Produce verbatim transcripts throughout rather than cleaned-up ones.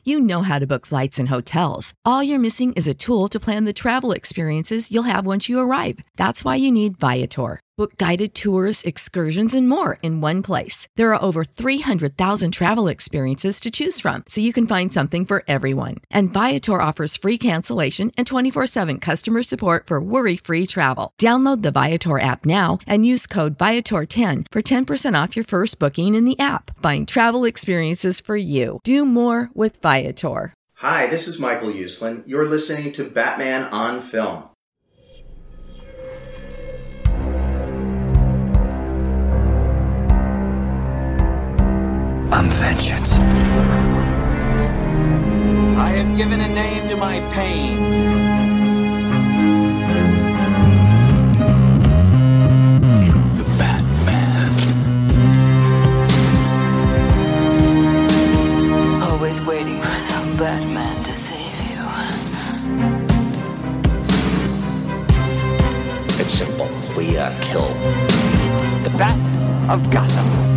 You know how to book flights and hotels. All you're missing is a tool to plan the travel experiences you'll have once you arrive. That's why you need Viator. Book guided tours, excursions, and more in one place. There are over three hundred thousand travel experiences to choose from, so you can find something for everyone. And Viator offers free cancellation and twenty-four seven customer support for worry-free travel. Download the Viator app now and use code Viator ten for ten percent off your first booking in the app. Find travel experiences for you. Do more with Viator. Hi, this is Michael Uslan. You're listening to Batman on Film. I'm vengeance. I have given a name to my pain. The Batman. Always waiting for some Batman to save you. It's simple. We uh, kill the Bat of Gotham.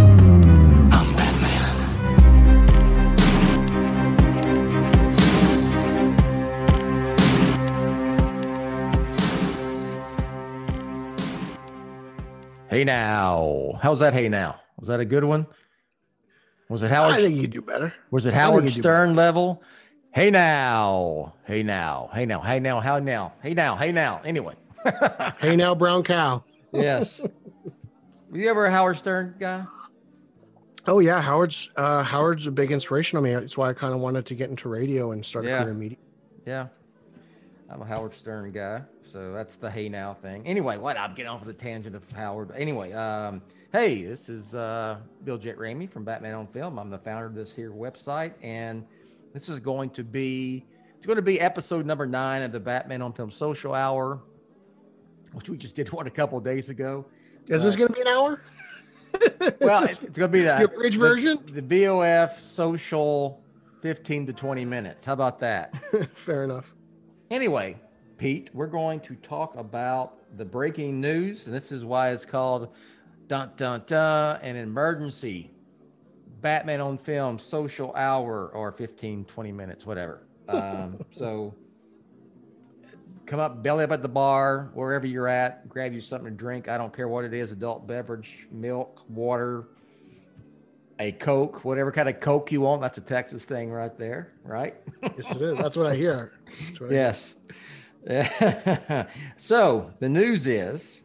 Hey now, how's that? Hey now, was that a good one? Was it Howard? I think you do better. Was it Howard Stern level? Hey now, hey now, hey now, hey now, how now, hey now, hey now. Anyway, hey now, brown cow. Yes. Were you ever a Howard Stern guy? Oh yeah, Howard's uh, Howard's a big inspiration on me. That's why I kind of wanted to get into radio and start yeah. a career in media. Yeah, I'm a Howard Stern guy. So that's the hey now thing. Anyway, what? I'm getting off of the tangent of Howard. Anyway, um, hey, this is uh, Bill Jet Ramey from Batman on Film. I'm the founder of this here website, and this is going to be it's going to be episode number nine of the Batman on Film Social Hour, which we just did one a couple of days ago. Is uh, this going to be an hour? Well, it's, it's going to be that your bridge version, the, the B O F social fifteen to twenty minutes. How about that? Fair enough. Anyway. Pete, we're going to talk about the breaking news, and this is why it's called dun dun dun an emergency Batman on Film Social Hour, or fifteen, twenty minutes, whatever. Um, so come up, belly up at the bar, wherever you're at, grab you something to drink. I don't care what it is, adult beverage, milk, water, a Coke, whatever kind of Coke you want. That's a Texas thing right there, right? Yes, it is. That's what I hear. What I yes. Hear. So the news is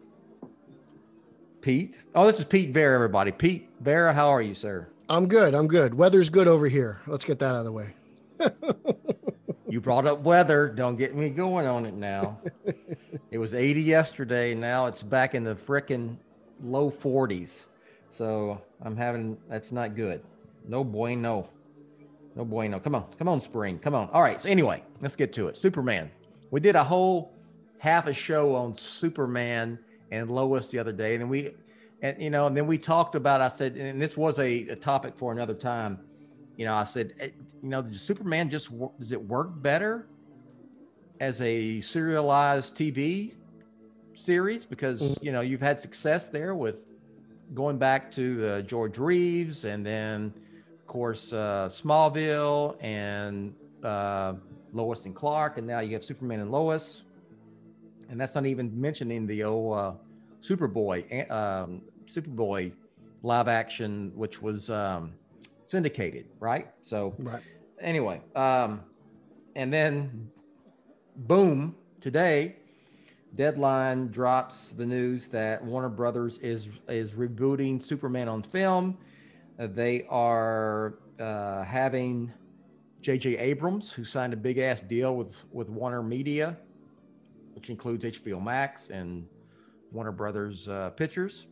Pete. Oh, this is Pete Vera, everybody. Pete Vera, how are you, sir? I'm good. I'm good. Weather's good over here. Let's get that out of the way. You brought up weather. Don't get me going on it now. It was eighty yesterday. Now it's back in the frickin' low forties. So I'm having, that's not good. No bueno. No bueno. Come on. Come on, spring. Come on. All right. So anyway, let's get to it. Superman. We did a whole half a show on Superman and Lois the other day. And we, and, you know, and then we talked about, I said, and this was a, a topic for another time. You know, I said, you know, does Superman just, does it work better as a serialized T V series? Because, you know, you've had success there with going back to uh, George Reeves, and then, of course, uh, Smallville, and, uh, Lois and Clark, and now you have Superman and Lois, and that's not even mentioning the old uh, Superboy, um, Superboy live action, which was um, syndicated, right? So, right. Anyway, um, and then, boom! Today, Deadline drops the news that Warner Brothers is is rebooting Superman on Film. Uh, they are uh, having J J Abrams, who signed a big ass deal with, with Warner Media, which includes H B O Max and Warner Brothers uh, Pictures,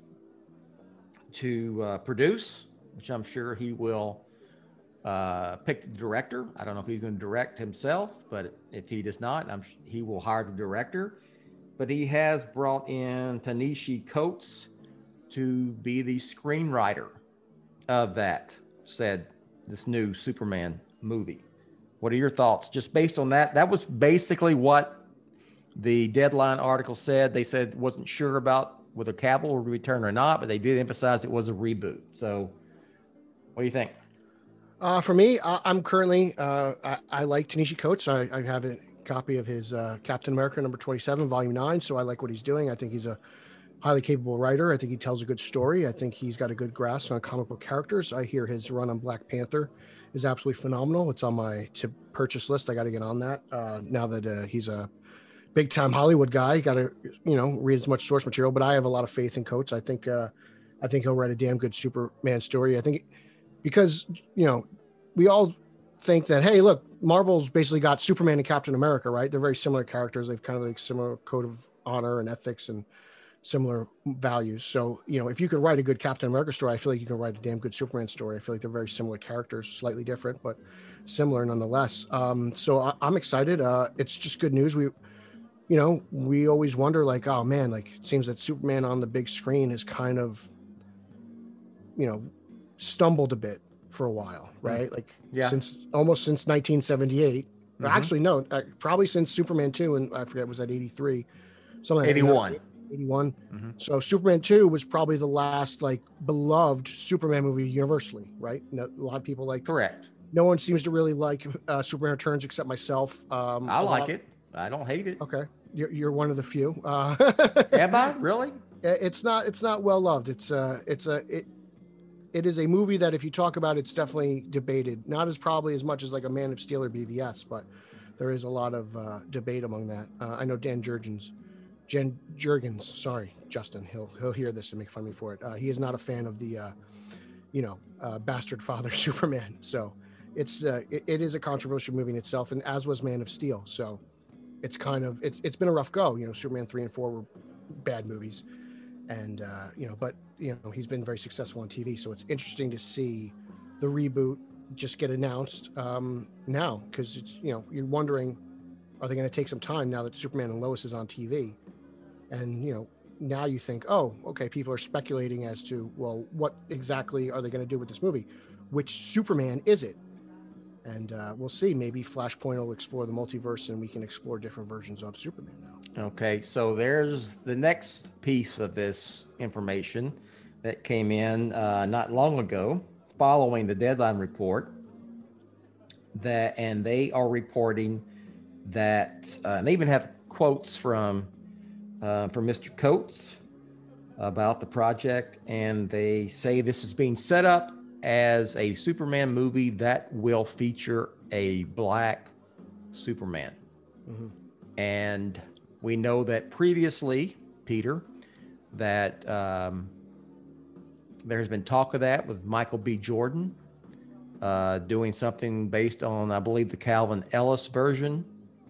to uh, produce, which I'm sure he will uh, pick the director. I don't know if he's going to direct himself, but if he does not, I'm he will hire the director. But he has brought in Ta-Nehisi Coates to be the screenwriter of that, said this new Superman movie. What are your thoughts? Just based on that, that was basically what the Deadline article said. They said wasn't sure about whether Cavill would return or not, but they did emphasize it was a reboot. So what do you think? Uh, for me, uh, I'm currently, uh, I, I like Ta-Nehisi Coates. I, I have a copy of his uh, Captain America number twenty-seven, volume nine. So I like what he's doing. I think he's a highly capable writer. I think he tells a good story. I think he's got a good grasp on comic book characters. I hear his run on Black Panther is absolutely phenomenal. It's on my to purchase list. I got to get on that uh, now that uh, he's a big time Hollywood guy. You got to, you know, read as much source material, but I have a lot of faith in Coates. I think, uh, I think he'll write a damn good Superman story. I think because, you know, we all think that, hey, look, Marvel's basically got Superman and Captain America, right? They're very similar characters. They've kind of like similar code of honor and ethics and similar values. So, you know, if you could write a good Captain America story, I feel like you can write a damn good Superman story. I feel like they're very similar characters, slightly different, but similar nonetheless. Um, so I, I'm excited. Uh, it's just good news. We, you know, we always wonder like, oh man, like it seems that Superman on the big screen is kind of, you know, stumbled a bit for a while, right? Like yeah. since almost since nineteen seventy-eight. Mm-hmm. Actually, no, uh, probably since Superman two, and I forget, was that eighty-three? Something like eighty-one. That, eighty-one. Mm-hmm. So Superman two was probably the last like beloved Superman movie universally, right? No, a lot of people like. Correct. No one seems to really like uh, Superman Returns except myself. Um, I like lot, it. I don't hate it. Okay, you're, you're one of the few. Uh, Am I really? It's not. It's not well loved. It's uh It's a. It, it is a movie that if you talk about, it's definitely debated. Not as probably as much as like a Man of Steel or B V S, but there is a lot of uh, debate among that. Uh, I know Dan Jurgens, Jen Jurgens. Sorry, Justin. He'll he'll hear this and make fun of me for it. Uh, he is not a fan of the, uh, you know, uh, bastard father Superman. So it's uh, it, it is a controversial movie in itself, and as was Man of Steel. So it's kind of it's it's been a rough go. You know, Superman three and four were bad movies, and uh, you know, but you know, he's been very successful on T V. So it's interesting to see the reboot just get announced um, now, because it's, you know, you're wondering, are they going to take some time now that Superman and Lois is on T V? And, you know, now you think, oh, okay, people are speculating as to, well, what exactly are they going to do with this movie? Which Superman is it? And uh, we'll see. Maybe Flashpoint will explore the multiverse and we can explore different versions of Superman now. Okay, so there's the next piece of this information that came in uh, not long ago following the Deadline report, that, and they are reporting that, uh, and they even have quotes from uh, from Mister Coates about the project, and they say this is being set up as a Superman movie that will feature a black Superman. Mm-hmm. And we know that previously, Peter, that um, there's been talk of that with Michael B. Jordan uh, doing something based on, I believe, the Calvin Ellis version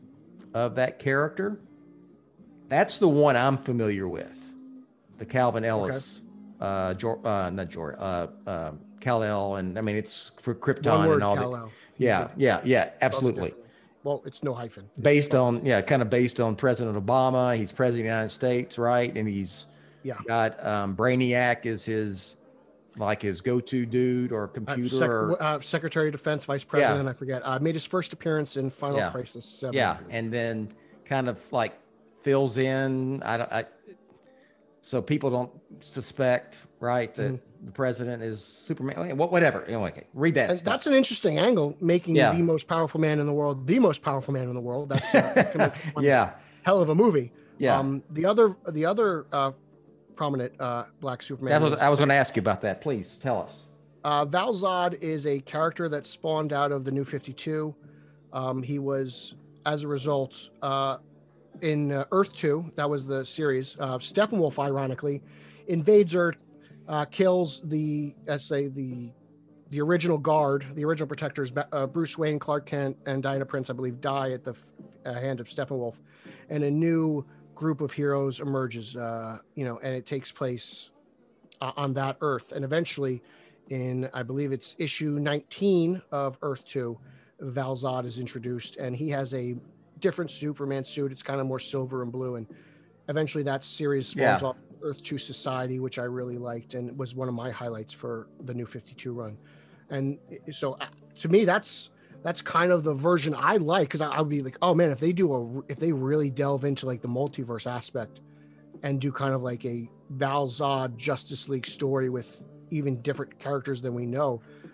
of that character. That's the one I'm familiar with, the Calvin Ellis, okay. uh, Jor- uh, not Jor, uh, uh, Kal-El, and I mean, it's for Krypton One word, and all Kal-El. that. Yeah, yeah, yeah, absolutely. Well, it's no hyphen. It's based fun. on, yeah, kind of based on President Obama. He's president of the United States, right? And he's yeah. got um, Brainiac is his, like his go-to dude or computer. Uh, sec- or, uh, Secretary of Defense, Vice President, Yeah. I forget. Uh, made his first appearance in Final Yeah. Crisis seven. yeah, and then kind of like fills in. I don't. I, so people don't suspect, right, that Mhm. the president is Superman. What, whatever. Anyway, okay, read that. And stuff. that's an interesting angle, making Yeah. the most powerful man in the world the most powerful man in the world. That's uh, can make one yeah, hell of a movie. yeah. Um, the other, the other uh, prominent uh, black Superman. That was, is- I was going to ask you about that. Please tell us. Uh, Val Zod is a character that spawned out of the New fifty-two. Um, he was, as a result, uh, in uh, Earth two, that was the series, uh, Steppenwolf, ironically, invades Earth, uh, kills the, let's say, the the original guard, the original protectors, uh, Bruce Wayne, Clark Kent, and Diana Prince, I believe, die at the uh, hand of Steppenwolf. And a new group of heroes emerges, uh, you know, and it takes place uh, on that Earth. And eventually, in, I believe it's issue nineteen of Earth two, Val Zod is introduced, and he has a different Superman suit. It's kind of more silver and blue, and eventually that series spawns Yeah. off Earth two Society, which I really liked and was one of my highlights for the New fifty-two run. And so uh, to me, that's that's kind of the version I like, because I, I would be like, oh man, if they do a if they really delve into like the multiverse aspect and do kind of like a Val Zod Justice League story with even different characters than we know,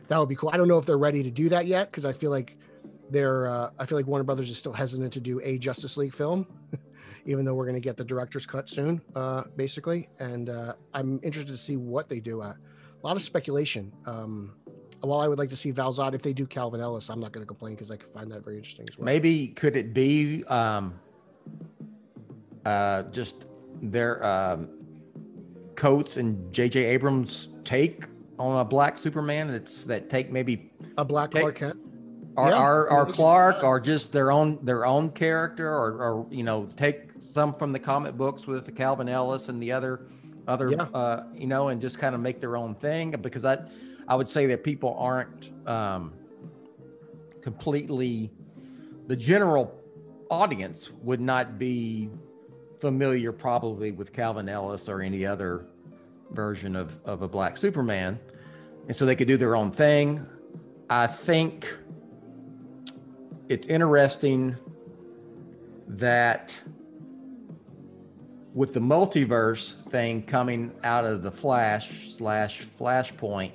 that would be cool. I don't know if they're ready to do that yet because I feel like they're. Uh, I feel like Warner Brothers is still hesitant to do a Justice League film, even though we're going to get the director's cut soon, uh, basically. And uh, I'm interested to see what they do. Uh, a lot of speculation. Um, while I would like to see Val Zod, if they do Calvin Ellis, I'm not going to complain because I can find that very interesting as well. Maybe could it be um, uh, just their um, Coates and J J Abrams take on a black Superman that's that take maybe a black take, Clark Kent, or yeah, or, or Clark, or just their own their own character, or or you know take some from the comic books with the Calvin Ellis and the other other yeah. uh, you know, and just kind of make their own thing, because I I would say that people aren't um, completely, the general audience would not be familiar probably with Calvin Ellis or any other version of, of a black Superman. And so they could do their own thing. I think it's interesting that with the multiverse thing coming out of the Flash slash Flashpoint,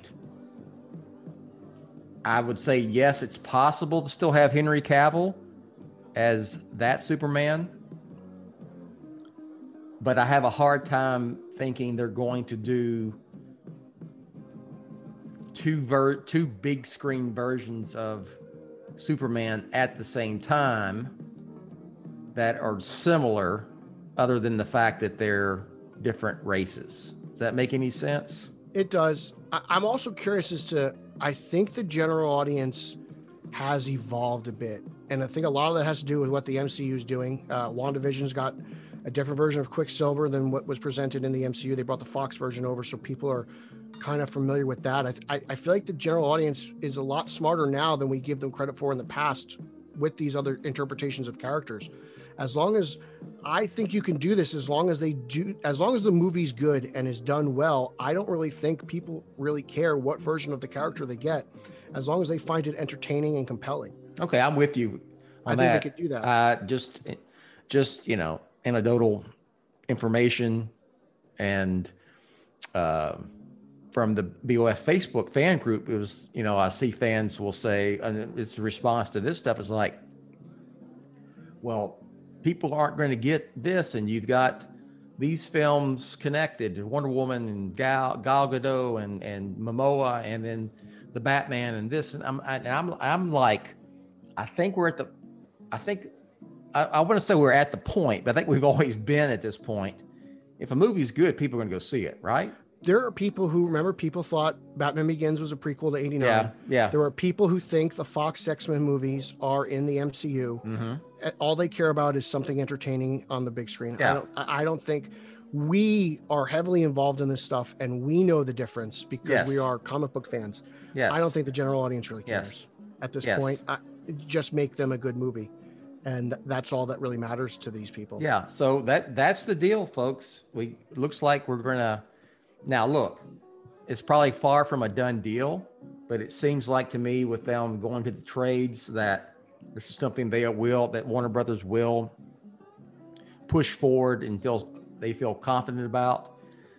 I would say, yes, it's possible to still have Henry Cavill as that Superman, but I have a hard time thinking they're going to do two ver- two big screen versions of Superman at the same time that are similar, other than the fact that they're different races. Does that make any sense? It does. I- I'm also curious as to, I think the general audience has evolved a bit. And I think a lot of that has to do with what the M C U is doing. Uh, WandaVision's got a different version of Quicksilver than what was presented in the M C U. They brought the Fox version over, so people are kind of familiar with that. I, I, I feel like the general audience is a lot smarter now than we give them credit for in the past with these other interpretations of characters. As long as, I think you can do this, as long as they do, as long as the movie's good and is done well, I don't really think people really care what version of the character they get, as long as they find it entertaining and compelling. Okay, I'm with you on I that. think they could do that. Uh, just, just, you know, anecdotal information and uh, from the B O F Facebook fan group, it was, you know, I see fans will say, and it's the response to this stuff is like, well, people aren't going to get this, and you've got these films connected, Wonder Woman and Gal, Gal Gadot and, and Momoa, and then the Batman and this, and I'm, and I'm, I'm like, I think we're at the, I think, I, I want to say we're at the point, but I think we've always been at this point. If a movie's good, people are going to go see it, right? There are people who, remember, people thought Batman Begins was a prequel to eighty-nine. Yeah, yeah. There are people who think the Fox X-Men movies are in the M C U. Mm-hmm. All they care about is something entertaining on the big screen. Yeah. I don't, I don't think we are heavily involved in this stuff, and we know the difference because Yes. we are comic book fans. Yes. I don't think the general audience really cares Yes. at this Yes. point. I, just make them a good movie, and that's all that really matters to these people. Yeah. So that that's the deal, folks. We looks like we're gonna now look. It's probably far from a done deal, but it seems like to me, with them going to the trades, that this is something they will, that Warner Brothers will push forward and feel they feel confident about.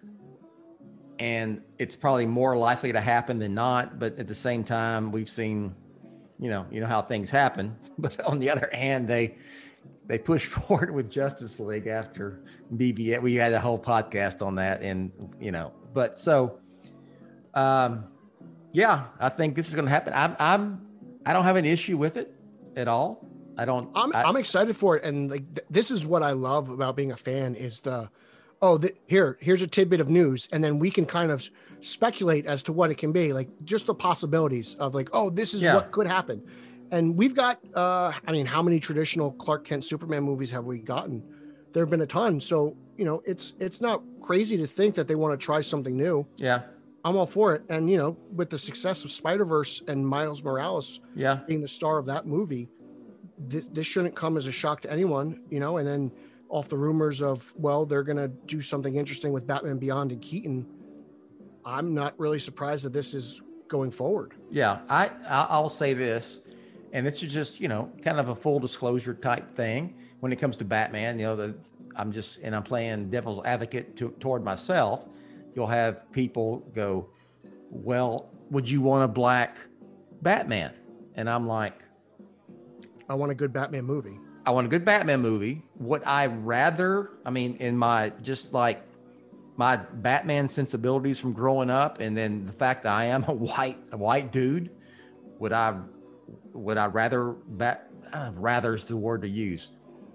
And it's probably more likely to happen than not. But at the same time, we've seen, you know, you know how things happen. But on the other hand, they they pushed forward with Justice League after B B S. We had a whole podcast on that, and you know, but so. Um, yeah, I think this is going to happen. I'm, I'm, I don't have an issue with it at all. I don't. I'm, I, I'm excited for it, and like th- this is what I love about being a fan is the, oh, the, here, here's a tidbit of news, and then we can kind of speculate as to what it can be, like just the possibilities of like, oh, this is Yeah. what could happen, and we've got, uh, I mean, how many traditional Clark Kent Superman movies have we gotten? There have been a ton, so you know, it's it's not crazy to think that they want to try something new. yeah, I'm all for it. And, you know, with the success of Spider-Verse and Miles Morales yeah, being the star of that movie, this, this shouldn't come as a shock to anyone, you know, and then off the rumors of, well, they're going to do something interesting with Batman Beyond and Keaton. I'm not really surprised that this is going forward. yeah. I, I I'll say this, and this is just, you know, kind of a full disclosure type thing when it comes to Batman. You know, the, I'm just, and I'm playing devil's advocate to, toward myself. You'll have people go, well, would you want a black Batman? And I'm like, I want a good Batman movie. I want a good Batman movie. Would I rather, I mean, in my, just like my Batman sensibilities from growing up, and then the fact that I am a white, a white dude, would I, would I rather, bat, uh, rather is the word to use,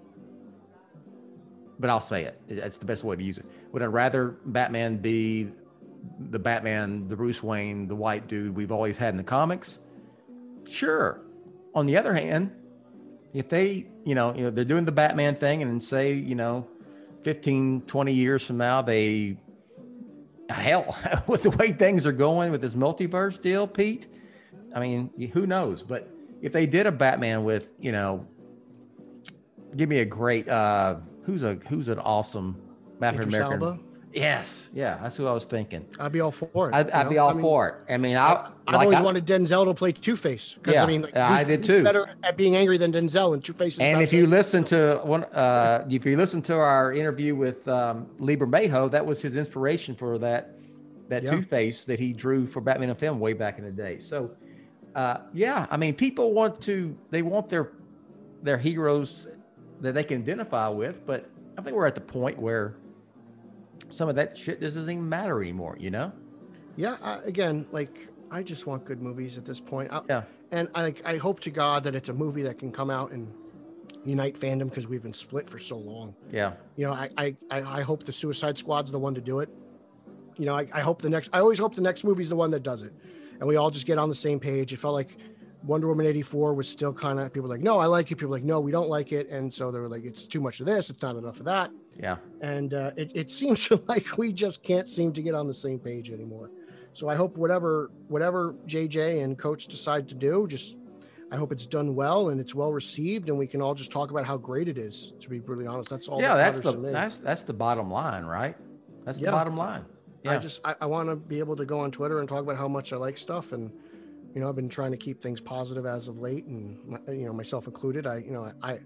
but I'll say it. It's the best way to use it. Would I rather Batman be the Batman, the Bruce Wayne, the white dude we've always had in the comics? Sure. On the other hand, if they, you know, you know, they're doing the Batman thing, and say, you know, fifteen, twenty years from now, they, hell, with the way things are going with this multiverse deal, Pete, I mean, who knows? But if they did a Batman with, you know, give me a great, uh, who's a, who's an awesome Batman Idris American. Elba? Yes. Yeah. That's who I was thinking. I'd be all for it. I'd, I'd know? be all I mean, for it. I mean, I, I, I've like always I, wanted Denzel to play Two-Face. Yeah, I mean, like, I who's- did who's too. Better at being angry than Denzel, and Two-Face is And about if to- you listen to one, uh, if you listen to our interview with um, Lieber Mayho, that was his inspiration for that that Yeah. Two-Face that he drew for Batman and film way back in the day. So, uh, yeah, I mean, people want to, they want their their heroes that they can identify with, but I think we're at the point where some of that shit doesn't even matter anymore, you know? Yeah, I, again, like, I just want good movies at this point. I, Yeah. And I, I hope to God that it's a movie that can come out and unite fandom, because we've been split for so long. Yeah. You know, I, I, I I hope the Suicide Squad's the one to do it. You know, I, I hope the next, I always hope the next movie's the one that does it. And we all just get on the same page. It felt like Wonder Woman eighty-four was still kind of, people were like, no, I like it. People were like, no, we don't like it. And so they were like, it's too much of this. It's not enough of that. Yeah. And uh, it, it seems like we just can't seem to get on the same page anymore. So I hope whatever whatever J J and Coach decide to do, just I hope it's done well and it's well received, and we can all just talk about how great it is. To be brutally honest, that's all. Yeah, that that's matters the to me. that's that's the bottom line, right? That's the Yeah. bottom line. Yeah. I just I, I want to be able to go on Twitter and talk about how much I like stuff, and you know I've been trying to keep things positive as of late, and my, you know myself included. I you know I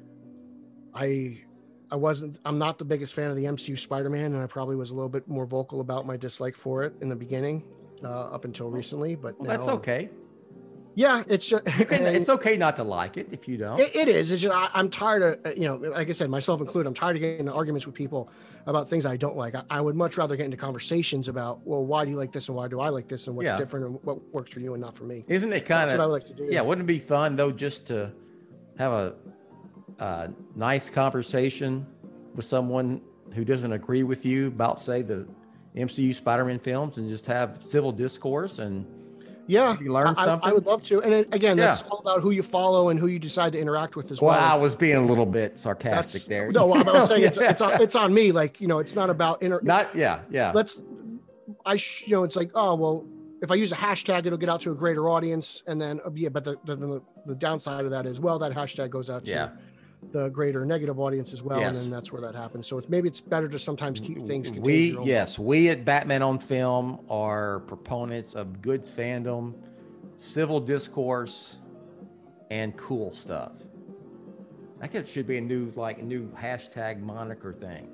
I I wasn't I'm not the biggest fan of the M C U Spider-Man, and I probably was a little bit more vocal about my dislike for it in the beginning, uh, up until recently. But Well, now, that's okay. Yeah, it's just, You can, and it's okay not to like it if you don't. it, it is. It's just I, I'm tired of uh, you know, like I said, myself included. I'm tired of getting into arguments with people about things I don't like. I, I would much rather get into conversations about, well, why do you like this and why do I like this and what's Yeah. different and what works for you and not for me. Isn't it kind That's what I of? would like to do. Yeah, wouldn't it be fun though, just to have a, a nice conversation with someone who doesn't agree with you about, say, the M C U Spider-Man films, and just have civil discourse and Yeah, you learn I, I- something? I would love to. And it- again, Yeah. that's all about who you follow and who you decide to interact with as well, I well. was being a little bit sarcastic That's there. no. I was saying it's, Yeah. it's on it's on me. Like you know, it's not about inter. Not yeah, yeah. Let's. I sh- you know it's like, oh well, if I use a hashtag, it'll get out to a greater audience, and then uh, yeah, but the the, the the downside of that is, well, that hashtag goes out to Yeah. the greater negative audience as well, and Yes. then that's where that happens. So it's, maybe it's better to sometimes keep things. contained to We your own yes, we at Batman on Film are proponents of good fandom, civil discourse, and cool stuff. That could, should be a new like a new hashtag moniker thing.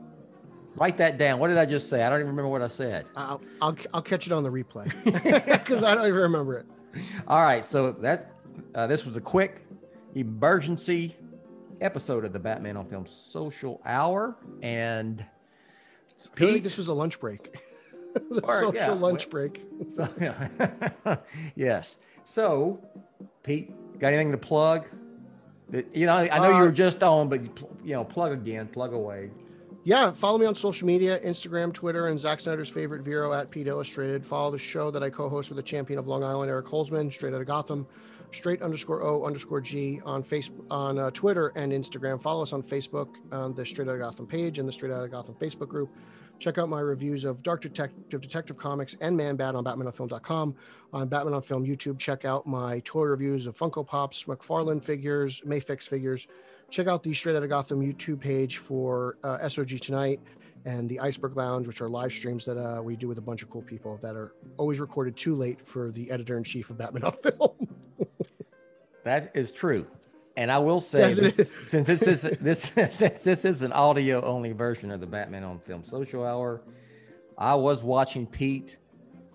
Write that down. What did I just say? I don't even remember what I said. I'll, I'll I'll catch it on the replay because I don't even remember it. All right, so that uh, this was a quick emergency episode of the Batman on Film Social Hour, and I feel like Pete- this was a lunch break. the Or, social yeah, lunch well- break. So, yeah. Yes. So, Pete, got anything to plug? That- You know, I know you Uh, were just on, but you, pl- you know, plug again, plug away. Yeah, follow me on social media, Instagram, Twitter, and Zack Snyder's favorite Vero at Pete Illustrated. Follow the show that I co-host with the champion of Long Island, Eric Holzman, straight out of Gotham, straight underscore O underscore G on Facebook, on uh, Twitter and Instagram. Follow us on Facebook on the Straight Out of Gotham page and the Straight Out of Gotham Facebook group. Check out my reviews of Dark Detective, Detective Comics, and Man Bat on Batman on Film dot com. On Batman on Film YouTube, check out my toy reviews of Funko Pops, McFarlane figures, Mayfix figures. Check out the Straight Out of Gotham YouTube page for uh, S O G Tonight and the Iceberg Lounge, which are live streams that uh, we do with a bunch of cool people that are always recorded too late for the editor-in-chief of Batman on Film. That is true. And I will say, Yes, it this, is. since this is this since this is an audio only version of the Batman on Film Social Hour, I was watching Pete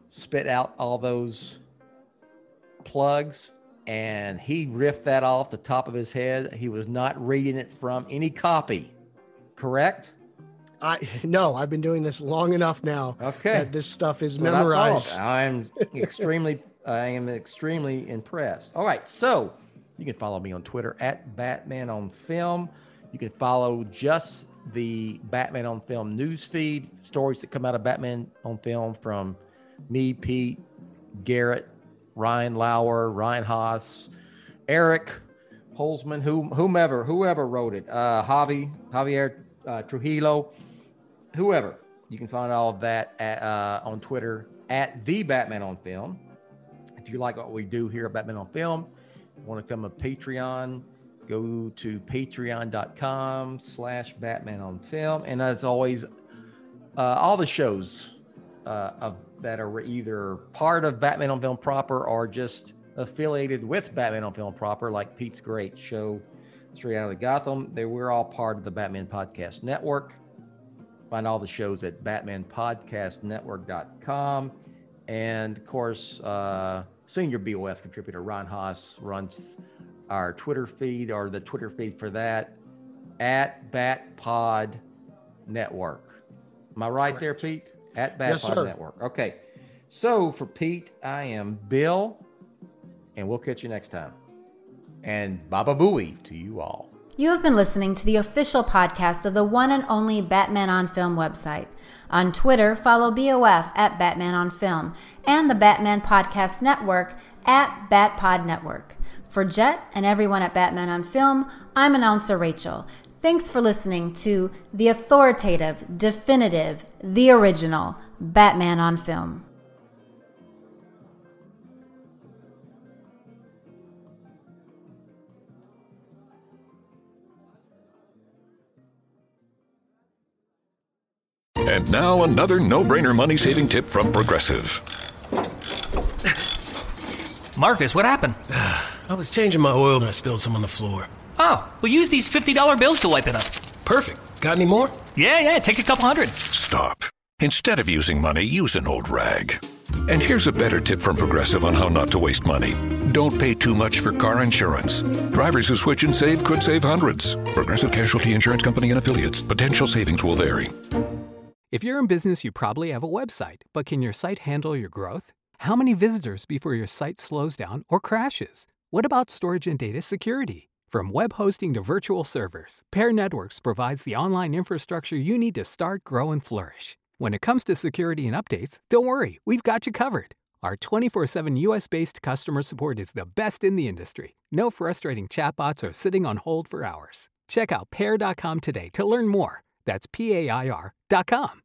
spit out all those plugs, and he riffed that off the top of his head. He was not reading it from any copy, correct? I no, I've been doing this long enough now. Okay, that this stuff is That's memorized. I'm extremely, I am extremely impressed. All right, so you can follow me on Twitter at Batman on Film. You can follow just the Batman on Film news feed, stories that come out of Batman on Film from me, Pete, Garrett, Ryan Lauer, Ryan Haas, Eric Holzman, whom, whomever, whoever wrote it, uh, Javi, Javier uh, Trujillo, whoever. You can find all of that at, uh, on Twitter at the Batman on Film. If you like what we do here at Batman on Film, want to become a Patreon, go to patreon.com slash Batman on Film. And as always, uh, all the shows uh, of, that are either part of Batman on Film proper or just affiliated with Batman on Film proper, like Pete's great show, Straight Out of Gotham, they we're all part of the Batman Podcast Network. Find all the shows at batman podcast network dot com. And of course, uh, senior B O F contributor Ron Haas runs our Twitter feed, or the Twitter feed for that, at BatPod Network. Am I right there, Pete? At BatPod Yes, sir. Network. Okay. So for Pete, I am Bill, and we'll catch you next time. And Baba Booey to you all. You have been listening to the official podcast of the one and only Batman on Film website. On Twitter, follow B O F at Batman on Film and the Batman Podcast Network at BatPod Network. For Jet and everyone at Batman on Film, I'm announcer Rachel. Thanks for listening to the authoritative, definitive, the original Batman on Film. And now another no-brainer money-saving tip from Progressive. Marcus, what happened? I was changing my oil and I spilled some on the floor. Oh, well, use these fifty dollar bills to wipe it up. Perfect. Got any more? Yeah, yeah, take a couple hundred. Stop. Instead of using money, use an old rag. And here's a better tip from Progressive on how not to waste money. Don't pay too much for car insurance. Drivers who switch and save could save hundreds. Progressive Casualty Insurance Company and Affiliates. Potential savings will vary. If you're in business, you probably have a website, but can your site handle your growth? How many visitors before your site slows down or crashes? What about storage and data security? From web hosting to virtual servers, Pair Networks provides the online infrastructure you need to start, grow, and flourish. When it comes to security and updates, don't worry, we've got you covered. Our twenty-four seven U S-based customer support is the best in the industry. No frustrating chatbots or sitting on hold for hours. Check out pair dot com today to learn more. That's P A I R dot com.